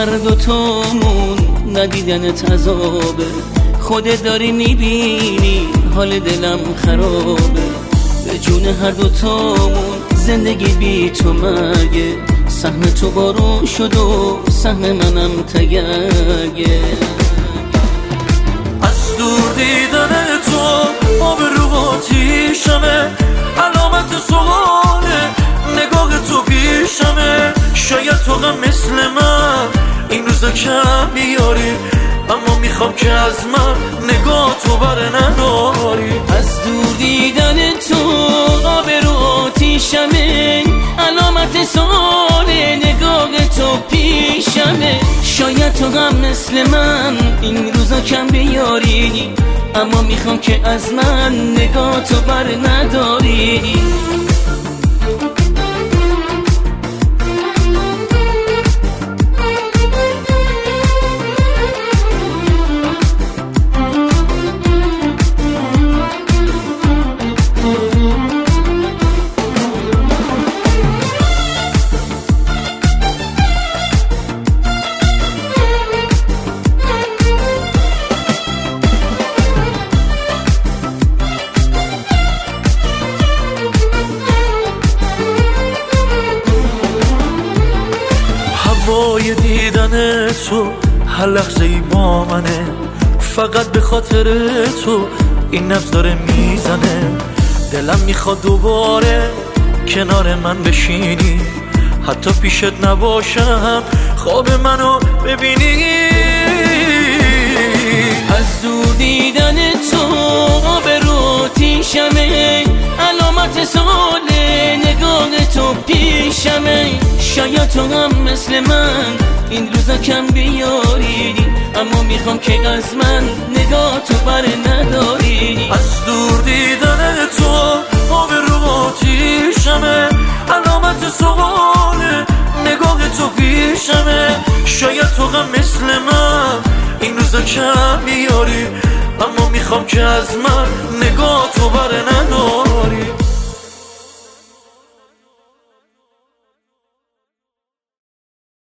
هر دوتامون ندیدنت عذابه. خودت داری میبینی حال دلم خرابه. به جون هر دوتامون زندگی بی تو مرگه. سهم تو بارون شد و سهم منم تگرگه. از دور دیدن تو آب رو آتیشمه، علامت سواله نگاه تو پیشمه. شاید تو غم مثل من این روزا کم بیاری، اما میخوام که از من نگاه تو بره نداری. از دور دیدن تو آب رو آتیشمه، علامت سواله نگاه تو پیشمه. شاید تو هم مثل من این روزا کم بیاری، اما میخوام که از من نگاه تو بر نداری. هوای دیدن تو هر لحظه ای با منه، فقط به خاطر تو این نبض داره میزنه. دلم میخواد دوباره کنار من بشینی، حتی پیشت نباشم خواب منو ببینی. از دور دیدن تو آب رو آتیشمه، علامت سواله نگاه تو پیشمه. شاید تو هم مثل من این روزا کم بیاری، اما میخوام که از من نگاه تو بر نداری. از دور دیدن تو آب رو آتیشمه، علامت سواله نگاه تو پیشمه. شاید تو غم مثل من این روزا کم بیاری، اما میخوام که از من نگاه تو بر نداری.